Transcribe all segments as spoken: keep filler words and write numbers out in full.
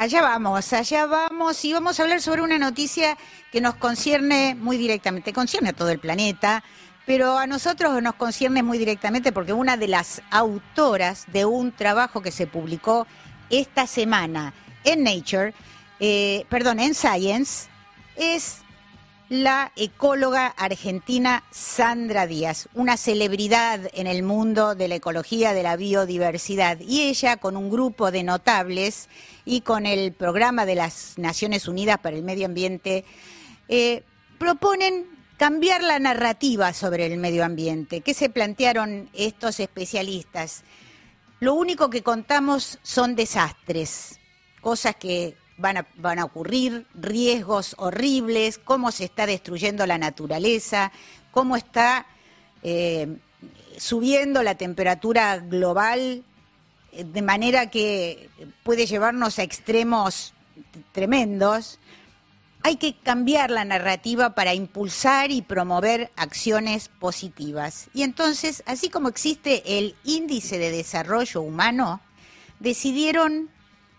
Allá vamos, allá vamos y vamos a hablar sobre una noticia que nos concierne muy directamente, concierne a todo el planeta, pero a nosotros nos concierne muy directamente porque una de las autoras de un trabajo que se publicó esta semana en Nature, eh, perdón, en Science, es la ecóloga argentina Sandra Díaz, una celebridad en el mundo de la ecología, de la biodiversidad. Y ella, con un grupo de notables y con el programa de las Naciones Unidas para el Medio Ambiente, eh, proponen cambiar la narrativa sobre el medio ambiente. ¿Qué se plantearon estos especialistas? Lo único que contamos son desastres, cosas que Van a, van a ocurrir, riesgos horribles, cómo se está destruyendo la naturaleza, cómo está eh, subiendo la temperatura global eh, de manera que puede llevarnos a extremos tremendos. Hay que cambiar la narrativa para impulsar y promover acciones positivas. Y entonces, así como existe el Índice de Desarrollo Humano, decidieron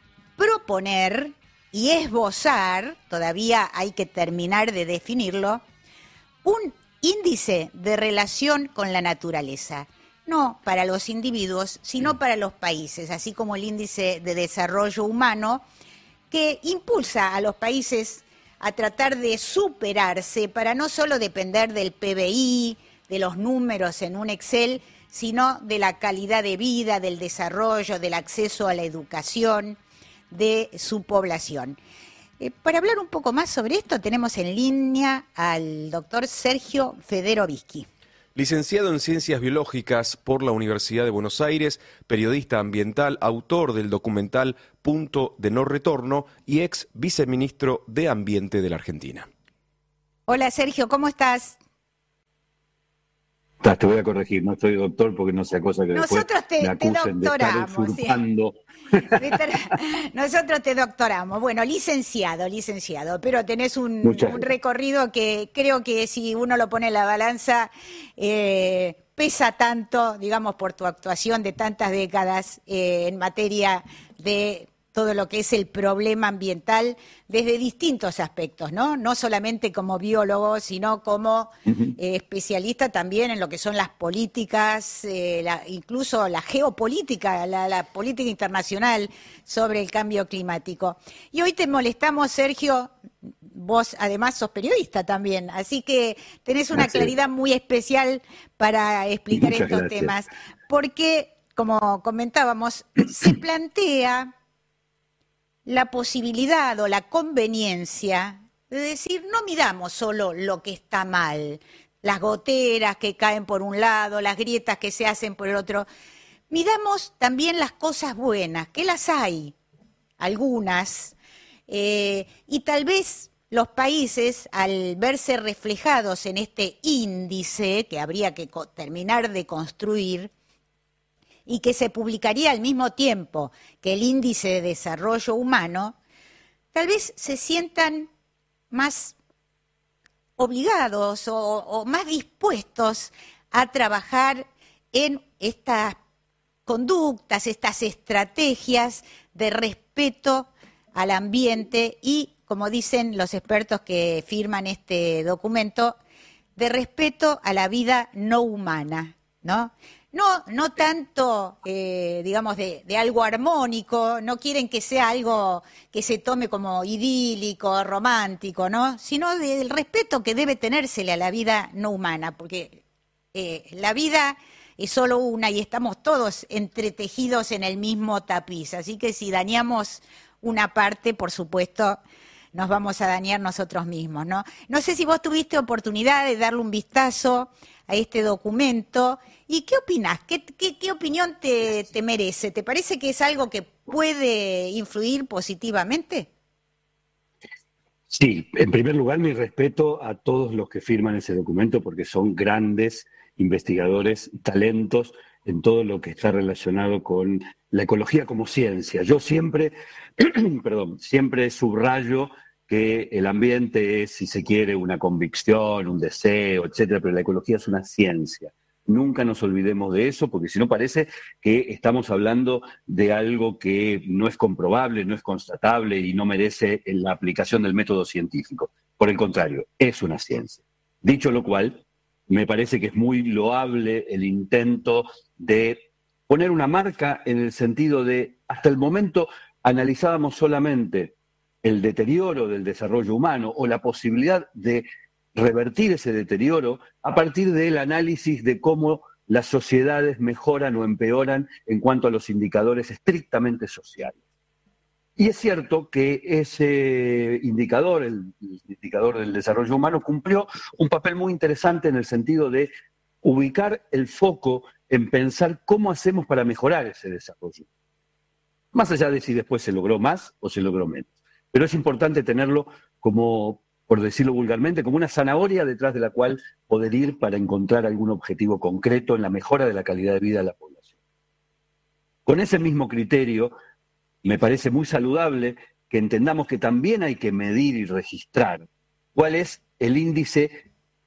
proponer y esbozar, todavía hay que terminar de definirlo, un índice de relación con la naturaleza, no para los individuos, sino para los países, así como el índice de desarrollo humano, que impulsa a los países a tratar de superarse para no solo depender del P B I, de los números en un Excel, sino de la calidad de vida, del desarrollo, del acceso a la educación de su población. Eh, para hablar un poco más sobre esto, tenemos en línea al doctor Sergio Federovisky. Licenciado en Ciencias Biológicas por la Universidad de Buenos Aires, periodista ambiental, autor del documental Punto de No Retorno y ex viceministro de Ambiente de la Argentina. Hola Sergio, ¿cómo estás? Te voy a corregir, no estoy doctor porque no sea cosa que Nosotros después te, me acusen te de estar usurpando. Sí. Nosotros te doctoramos. Bueno, licenciado, licenciado, pero tenés un, un recorrido que creo que si uno lo pone en la balanza, eh, pesa tanto, digamos, por tu actuación de tantas décadas eh, en materia de todo lo que es el problema ambiental desde distintos aspectos, ¿no? No solamente como biólogo, sino como uh-huh. eh, especialista también en lo que son las políticas, eh, la, incluso la geopolítica, la, la política internacional sobre el cambio climático. Y hoy te molestamos, Sergio, vos además sos periodista también, así que tenés una gracias. Claridad muy especial para explicar Muchas estos gracias. Temas, porque, como comentábamos, se plantea la posibilidad o la conveniencia de decir, no midamos solo lo que está mal, las goteras que caen por un lado, las grietas que se hacen por el otro, midamos también las cosas buenas, que las hay, algunas, eh, y tal vez los países, al verse reflejados en este índice que habría que terminar de construir, y que se publicaría al mismo tiempo que el Índice de Desarrollo Humano, tal vez se sientan más obligados o, o más dispuestos a trabajar en estas conductas, estas estrategias de respeto al ambiente y, como dicen los expertos que firman este documento, de respeto a la vida no humana, ¿no? No, no tanto, eh, digamos, de, de algo armónico, no quieren que sea algo que se tome como idílico, romántico, ¿no? Sino del respeto que debe tenérsele a la vida no humana, porque eh, la vida es solo una y estamos todos entretejidos en el mismo tapiz. Así que si dañamos una parte, por supuesto, nos vamos a dañar nosotros mismos, ¿no? No sé si vos tuviste oportunidad de darle un vistazo a este documento. ¿Y qué opinás? ¿Qué, qué, qué opinión te, te merece? ¿Te parece que es algo que puede influir positivamente? Sí, en primer lugar, mi respeto a todos los que firman ese documento porque son grandes investigadores, talentos en todo lo que está relacionado con la ecología como ciencia. Yo siempre, perdón, siempre subrayo que el ambiente es, si se quiere, una convicción, un deseo, etcétera, pero la ecología es una ciencia. Nunca nos olvidemos de eso, porque si no parece que estamos hablando de algo que no es comprobable, no es constatable y no merece la aplicación del método científico. Por el contrario, es una ciencia. Dicho lo cual, me parece que es muy loable el intento de poner una marca en el sentido de, hasta el momento analizábamos solamente el deterioro del desarrollo humano o la posibilidad de revertir ese deterioro a partir del análisis de cómo las sociedades mejoran o empeoran en cuanto a los indicadores estrictamente sociales. Y es cierto que ese indicador, el, el indicador del desarrollo humano, cumplió un papel muy interesante en el sentido de ubicar el foco en pensar cómo hacemos para mejorar ese desarrollo. Más allá de si después se logró más o se logró menos. Pero es importante tenerlo como, por decirlo vulgarmente, como una zanahoria detrás de la cual poder ir para encontrar algún objetivo concreto en la mejora de la calidad de vida de la población. Con ese mismo criterio, me parece muy saludable que entendamos que también hay que medir y registrar cuál es el índice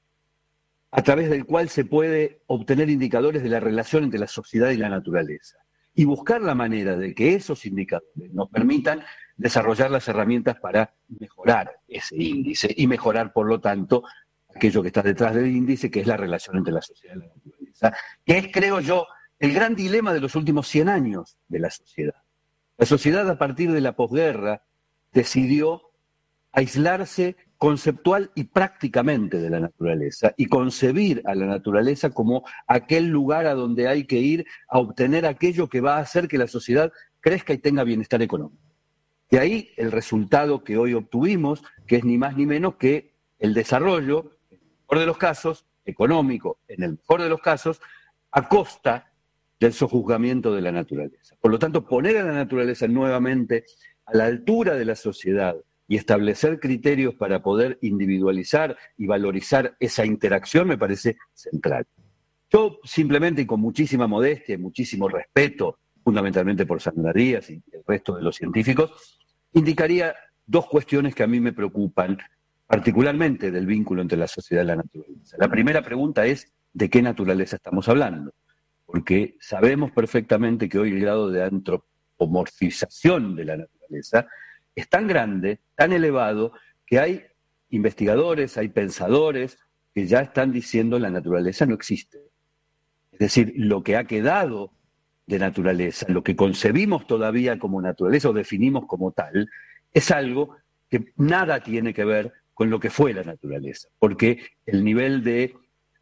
a través del cual se puede obtener indicadores de la relación entre la sociedad y la naturaleza. Y buscar la manera de que esos indicadores nos permitan desarrollar las herramientas para mejorar ese índice y mejorar, por lo tanto, aquello que está detrás del índice, que es la relación entre la sociedad y la naturaleza, que es, creo yo, el gran dilema de los últimos cien años de la sociedad. La sociedad, a partir de la posguerra, decidió aislarse conceptual y prácticamente de la naturaleza y concebir a la naturaleza como aquel lugar a donde hay que ir a obtener aquello que va a hacer que la sociedad crezca y tenga bienestar económico. De ahí el resultado que hoy obtuvimos, que es ni más ni menos que el desarrollo, en el mejor de los casos, económico, en el mejor de los casos, a costa del sojuzgamiento de la naturaleza. Por lo tanto, poner a la naturaleza nuevamente a la altura de la sociedad y establecer criterios para poder individualizar y valorizar esa interacción me parece central. Yo simplemente, y con muchísima modestia y muchísimo respeto, fundamentalmente por Sandra Díaz y el resto de los científicos, indicaría dos cuestiones que a mí me preocupan, particularmente del vínculo entre la sociedad y la naturaleza. La primera pregunta es, ¿de qué naturaleza estamos hablando? Porque sabemos perfectamente que hoy el grado de antropomorfización de la naturaleza es tan grande, tan elevado, que hay investigadores, hay pensadores que ya están diciendo la naturaleza no existe. Es decir, lo que ha quedado de naturaleza, lo que concebimos todavía como naturaleza o definimos como tal, es algo que nada tiene que ver con lo que fue la naturaleza, porque el nivel de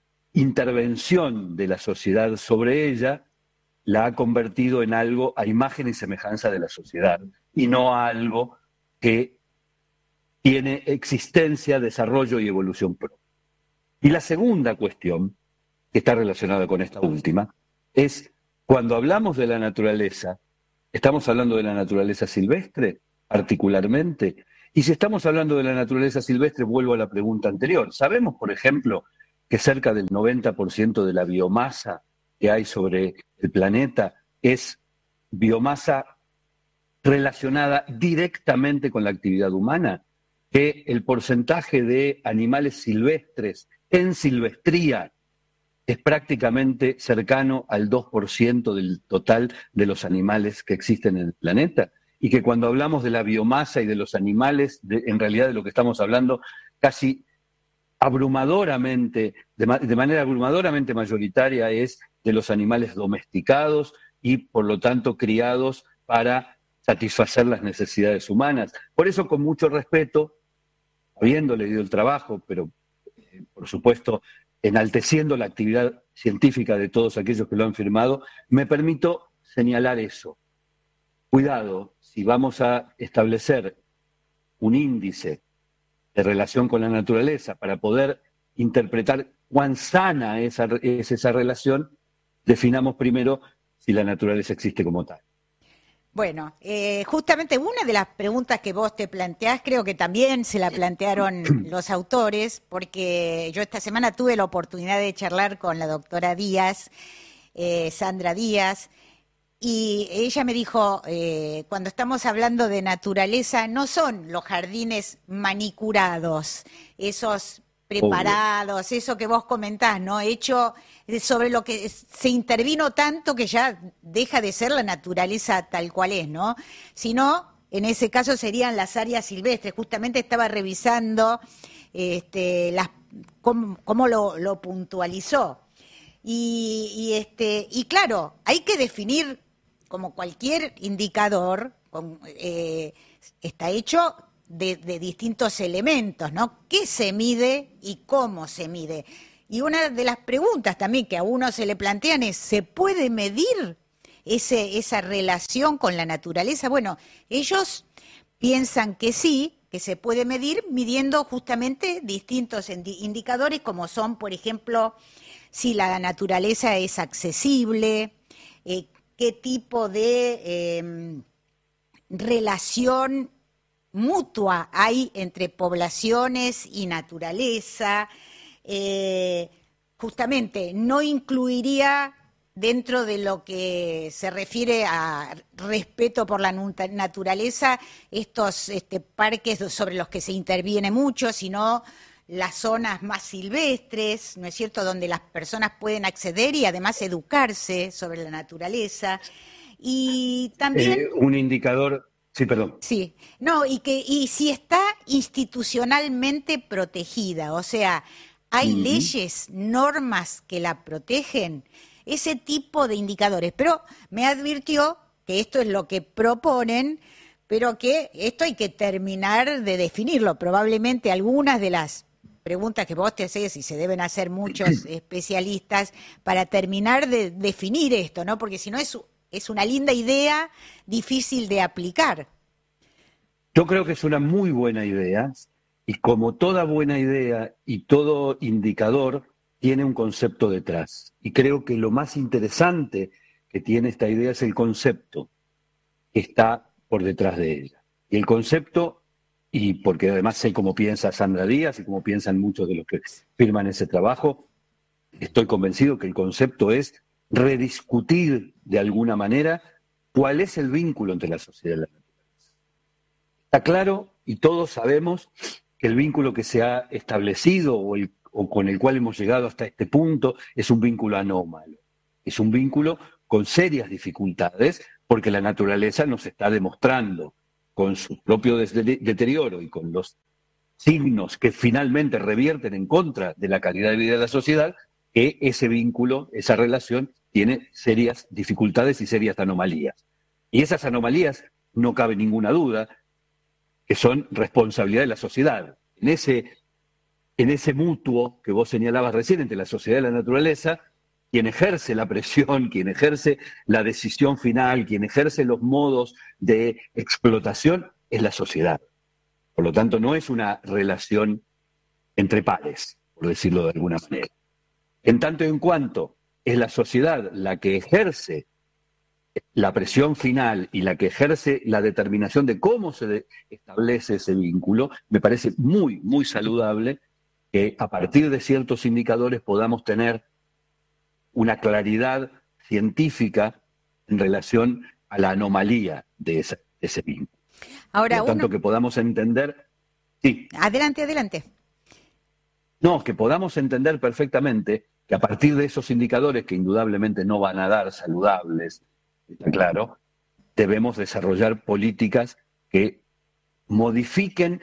intervención de la sociedad sobre ella la ha convertido en algo a imagen y semejanza de la sociedad, y no a algo que tiene existencia, desarrollo y evolución propia. Y la segunda cuestión, que está relacionada con esta última, es cuando hablamos de la naturaleza, ¿estamos hablando de la naturaleza silvestre particularmente? Y si estamos hablando de la naturaleza silvestre, vuelvo a la pregunta anterior. Sabemos, por ejemplo, que cerca del noventa por ciento de la biomasa que hay sobre el planeta es biomasa relacionada directamente con la actividad humana, que el porcentaje de animales silvestres en silvestría es prácticamente cercano al dos por ciento del total de los animales que existen en el planeta, y que cuando hablamos de la biomasa y de los animales, de, en realidad de lo que estamos hablando, casi abrumadoramente, de, ma- de manera abrumadoramente mayoritaria es de los animales domesticados y por lo tanto criados para satisfacer las necesidades humanas. Por eso, con mucho respeto, habiendo leído el trabajo, pero eh, por supuesto enalteciendo la actividad científica de todos aquellos que lo han firmado, me permito señalar eso. Cuidado, si vamos a establecer un índice de relación con la naturaleza para poder interpretar cuán sana es esa, es esa relación, definamos primero si la naturaleza existe como tal. Bueno, eh, justamente una de las preguntas que vos te planteás, creo que también se la plantearon los autores, porque yo esta semana tuve la oportunidad de charlar con la doctora Díaz, eh, Sandra Díaz, y ella me dijo, eh, cuando estamos hablando de naturaleza, no son los jardines manicurados, esos preparados, obvio. Eso que vos comentás, ¿no? Hecho sobre lo que se intervino tanto que ya deja de ser la naturaleza tal cual es, ¿no? Sino, en ese caso serían las áreas silvestres. Justamente estaba revisando este, las, cómo, cómo lo, lo puntualizó. Y, y, este, y claro, hay que definir, como cualquier indicador, con, eh, está hecho de, de distintos elementos, ¿no? ¿Qué se mide y cómo se mide? Y una de las preguntas también que a uno se le plantean es, ¿se puede medir ese, esa relación con la naturaleza? Bueno, ellos piensan que sí, que se puede medir midiendo justamente distintos indicadores, como son, por ejemplo, si la naturaleza es accesible, eh, qué tipo de eh, relación mutua hay entre poblaciones y naturaleza. Eh, justamente no incluiría dentro de lo que se refiere a respeto por la naturaleza estos este, parques sobre los que se interviene mucho, sino las zonas más silvestres, ¿no es cierto?, donde las personas pueden acceder y además educarse sobre la naturaleza. Y también... Eh, un indicador... Sí, perdón. Sí, no, y que y si está institucionalmente protegida, o sea, hay uh-huh. leyes, normas que la protegen, ese tipo de indicadores. Pero me advirtió que esto es lo que proponen, pero que esto hay que terminar de definirlo. Probablemente algunas de las preguntas que vos te haces, y se deben hacer muchos especialistas, para terminar de definir esto, ¿no? Porque si no es... es una linda idea, difícil de aplicar. Yo creo que es una muy buena idea, y como toda buena idea y todo indicador, tiene un concepto detrás. Y creo que lo más interesante que tiene esta idea es el concepto que está por detrás de ella. Y el concepto, y porque además sé cómo piensa Sandra Díaz y cómo piensan muchos de los que firman ese trabajo, estoy convencido que el concepto es rediscutir de alguna manera cuál es el vínculo entre la sociedad y la naturaleza. Está claro y todos sabemos que el vínculo que se ha establecido o, el, o con el cual hemos llegado hasta este punto es un vínculo anómalo. Es un vínculo con serias dificultades porque la naturaleza nos está demostrando con su propio deterioro y con los signos que finalmente revierten en contra de la calidad de vida de la sociedad, que ese vínculo, esa relación, tiene serias dificultades y serias anomalías. Y esas anomalías, no cabe ninguna duda, que son responsabilidad de la sociedad. En ese, en ese mutuo que vos señalabas recién entre la sociedad y la naturaleza, quien ejerce la presión, quien ejerce la decisión final, quien ejerce los modos de explotación, es la sociedad. Por lo tanto, no es una relación entre pares, por decirlo de alguna manera. En tanto y en cuanto es la sociedad la que ejerce la presión final y la que ejerce la determinación de cómo se de- establece ese vínculo, me parece muy, muy saludable que a partir de ciertos indicadores podamos tener una claridad científica en relación a la anomalía de ese, de ese vínculo. Ahora, Por tanto, uno... que podamos entender... Sí. Adelante, adelante. No, que podamos entender perfectamente que a partir de esos indicadores, que indudablemente no van a dar saludables, está claro, debemos desarrollar políticas que modifiquen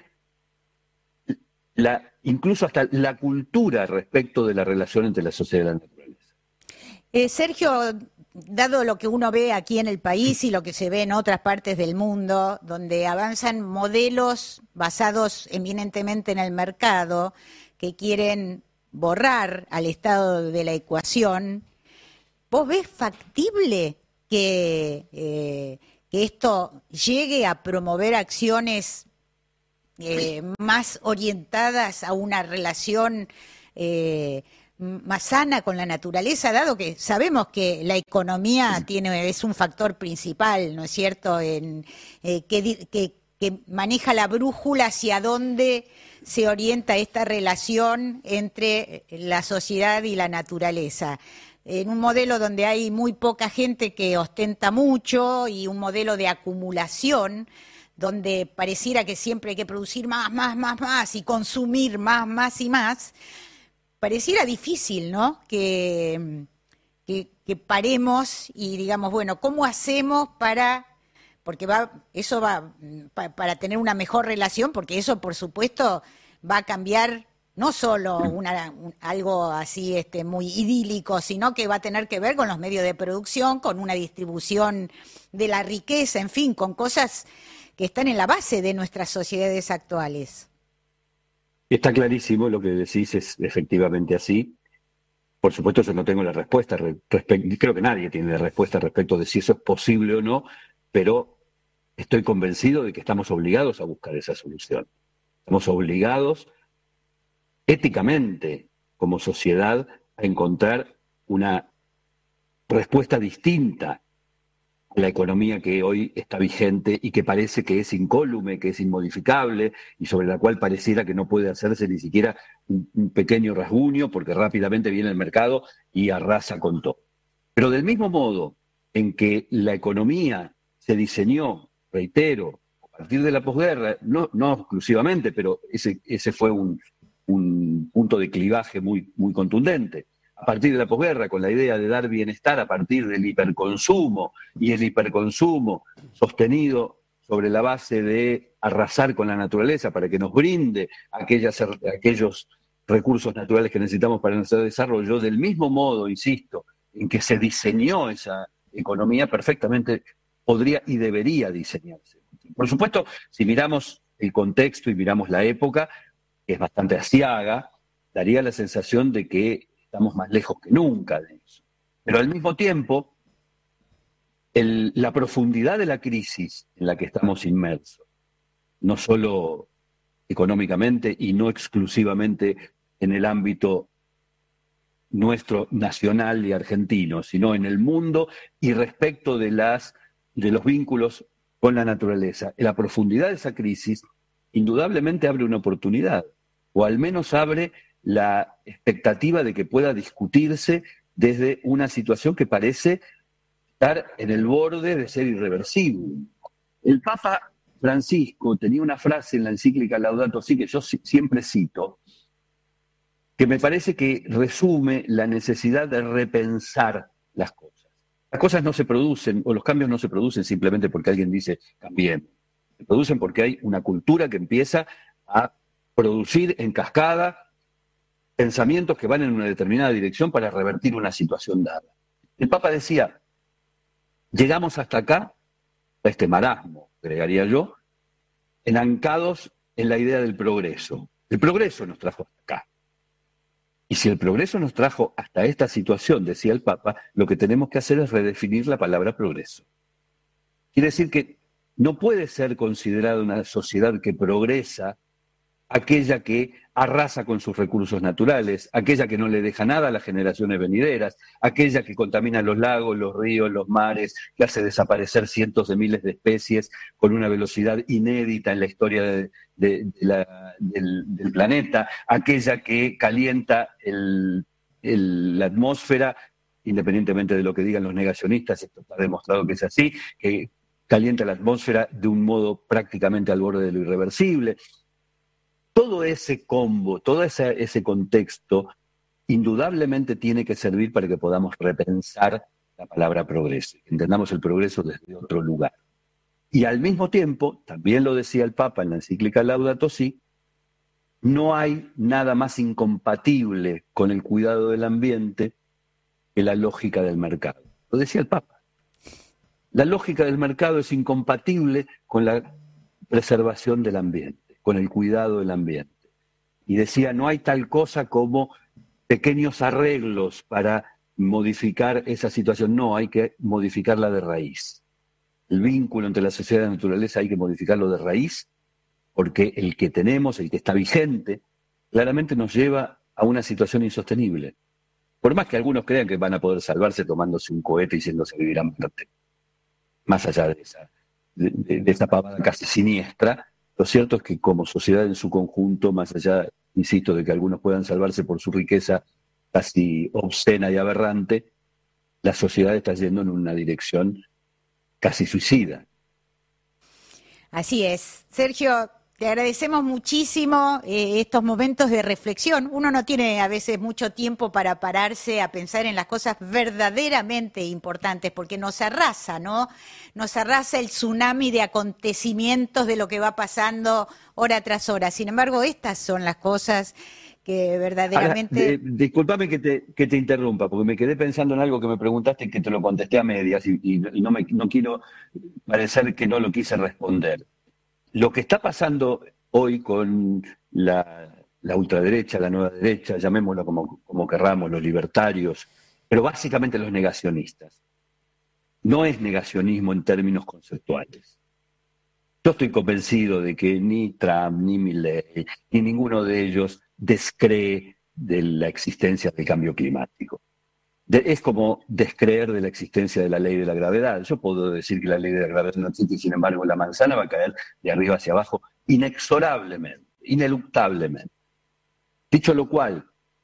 la, incluso hasta la cultura respecto de la relación entre la sociedad y la naturaleza. Eh, Sergio, dado lo que uno ve aquí en el país y lo que se ve en otras partes del mundo, donde avanzan modelos basados eminentemente en el mercado, que quieren borrar al Estado de la ecuación, ¿vos ves factible que, eh, que esto llegue a promover acciones eh, más orientadas a una relación eh, más sana con la naturaleza, dado que sabemos que la economía tiene, es un factor principal, ¿no es cierto?, en, eh, que, que, que maneja la brújula hacia dónde se orienta esta relación entre la sociedad y la naturaleza. En un modelo donde hay muy poca gente que ostenta mucho y un modelo de acumulación donde pareciera que siempre hay que producir más, más, más, más y consumir más, más y más, pareciera difícil, ¿no? Que, que, que paremos y digamos, bueno, ¿cómo hacemos para...? Porque va, eso va pa, para tener una mejor relación, porque eso, por supuesto, va a cambiar no solo una, un, algo así este, muy idílico, sino que va a tener que ver con los medios de producción, con una distribución de la riqueza, en fin, con cosas que están en la base de nuestras sociedades actuales. Está clarísimo, lo que decís es efectivamente así. Por supuesto, yo no tengo la respuesta, creo que nadie tiene la respuesta respecto de si eso es posible o no, pero estoy convencido de que estamos obligados a buscar esa solución. Estamos obligados éticamente, como sociedad, a encontrar una respuesta distinta a la economía que hoy está vigente y que parece que es incólume, que es inmodificable y sobre la cual pareciera que no puede hacerse ni siquiera un, un pequeño rasguño porque rápidamente viene el mercado y arrasa con todo. Pero del mismo modo en que la economía se diseñó, reitero, a partir de la posguerra, no, no exclusivamente, pero ese, ese fue un, un punto de clivaje muy, muy contundente. A partir de la posguerra, con la idea de dar bienestar a partir del hiperconsumo, y el hiperconsumo sostenido sobre la base de arrasar con la naturaleza para que nos brinde aquellas, aquellos recursos naturales que necesitamos para nuestro desarrollo, del mismo modo, insisto, en que se diseñó esa economía, perfectamente podría y debería diseñarse. Por supuesto, si miramos el contexto y miramos la época, que es bastante aciaga, daría la sensación de que estamos más lejos que nunca de eso. Pero al mismo tiempo, el, la profundidad de la crisis en la que estamos inmersos, no solo económicamente y no exclusivamente en el ámbito nuestro nacional y argentino, sino en el mundo y respecto de, las, de los vínculos con la naturaleza. La profundidad de esa crisis indudablemente abre una oportunidad, o al menos abre la expectativa de que pueda discutirse desde una situación que parece estar en el borde de ser irreversible. El Papa Francisco tenía una frase en la encíclica Laudato Si, que yo siempre cito, que me parece que resume la necesidad de repensar las cosas. Las cosas no se producen, o los cambios no se producen simplemente porque alguien dice cambiemos. Se producen porque hay una cultura que empieza a producir en cascada pensamientos que van en una determinada dirección para revertir una situación dada. El Papa decía, llegamos hasta acá, a este marasmo, agregaría yo, enancados en la idea del progreso. El progreso nos trajo hasta acá. Y si el progreso nos trajo hasta esta situación, decía el Papa, lo que tenemos que hacer es redefinir la palabra progreso. Quiere decir que no puede ser considerada una sociedad que progresa aquella que arrasa con sus recursos naturales, aquella que no le deja nada a las generaciones venideras, aquella que contamina los lagos, los ríos, los mares, que hace desaparecer cientos de miles de especies con una velocidad inédita en la historia de, de, de la, del, del planeta, aquella que calienta el, el, la atmósfera, independientemente de lo que digan los negacionistas, esto está demostrado que es así, que calienta la atmósfera de un modo prácticamente al borde de lo irreversible. Todo ese combo, todo ese, ese contexto, indudablemente tiene que servir para que podamos repensar la palabra progreso, entendamos el progreso desde otro lugar. Y al mismo tiempo, también lo decía el Papa en la encíclica Laudato Si, no hay nada más incompatible con el cuidado del ambiente que la lógica del mercado. Lo decía el Papa. La lógica del mercado es incompatible con la preservación del ambiente, con el cuidado del ambiente. Y decía, no hay tal cosa como pequeños arreglos para modificar esa situación, no, hay que modificarla de raíz. El vínculo entre la sociedad y la naturaleza hay que modificarlo de raíz, porque el que tenemos, el que está vigente, claramente nos lleva a una situación insostenible. Por más que algunos crean que van a poder salvarse tomándose un cohete y yéndose a vivir a Marte. Más allá de esa, de, de, de esa pavada casi siniestra, lo cierto es que como sociedad en su conjunto, más allá, insisto, de que algunos puedan salvarse por su riqueza casi obscena y aberrante, la sociedad está yendo en una dirección casi suicida. Así es. Sergio, te agradecemos muchísimo eh, estos momentos de reflexión. Uno no tiene a veces mucho tiempo para pararse a pensar en las cosas verdaderamente importantes, porque nos arrasa, ¿no? Nos arrasa el tsunami de acontecimientos de lo que va pasando hora tras hora. Sin embargo, estas son las cosas que verdaderamente... Ahora, de, discúlpame que te, que te interrumpa, porque me quedé pensando en algo que me preguntaste y que te lo contesté a medias y, y, y no, me, no quiero parecer que no lo quise responder. Lo que está pasando hoy con la, la ultraderecha, la nueva derecha, llamémoslo como, como querramos, los libertarios, pero básicamente los negacionistas, no es negacionismo en términos conceptuales. Yo estoy convencido de que ni Trump, ni Milei, ni ninguno de ellos descree de la existencia del cambio climático. De, es como descreer de la existencia de la ley de la gravedad. Yo puedo decir que la ley de la gravedad no existe y sin embargo la manzana va a caer de arriba hacia abajo inexorablemente, ineluctablemente. Dicho lo cual,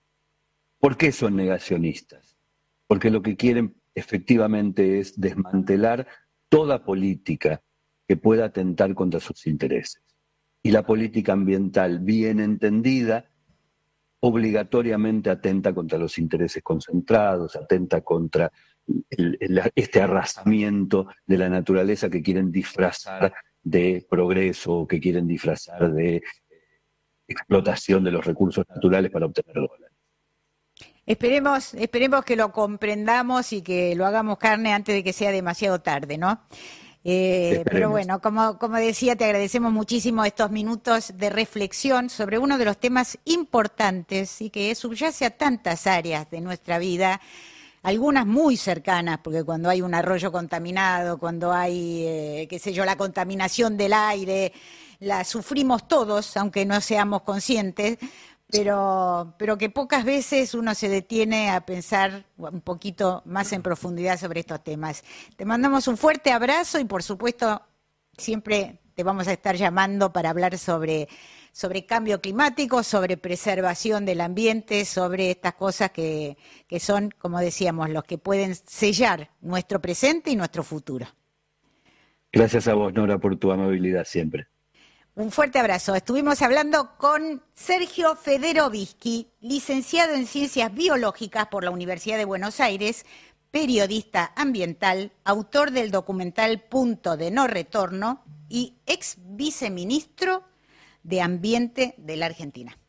¿por qué son negacionistas? Porque lo que quieren efectivamente es desmantelar toda política que pueda atentar contra sus intereses. Y la política ambiental, bien entendida, obligatoriamente atenta contra los intereses concentrados, atenta contra el, el, este arrasamiento de la naturaleza que quieren disfrazar de progreso, que quieren disfrazar de explotación de los recursos naturales para obtener dólares. Esperemos, esperemos que lo comprendamos y que lo hagamos carne antes de que sea demasiado tarde, ¿no? Eh, pero bueno, como, como decía, te agradecemos muchísimo estos minutos de reflexión sobre uno de los temas importantes y que subyace a tantas áreas de nuestra vida, algunas muy cercanas, porque cuando hay un arroyo contaminado, cuando hay, eh, qué sé yo, la contaminación del aire, la sufrimos todos, aunque no seamos conscientes, pero, pero que pocas veces uno se detiene a pensar un poquito más en profundidad sobre estos temas. Te mandamos un fuerte abrazo y por supuesto siempre te vamos a estar llamando para hablar sobre, sobre cambio climático, sobre preservación del ambiente, sobre estas cosas que, que son, como decíamos, los que pueden sellar nuestro presente y nuestro futuro. Gracias a vos, Nora, por tu amabilidad siempre. Un fuerte abrazo. Estuvimos hablando con Sergio Federovisky, licenciado en Ciencias Biológicas por la Universidad de Buenos Aires, periodista ambiental, autor del documental Punto de No Retorno y ex viceministro de Ambiente de la Argentina.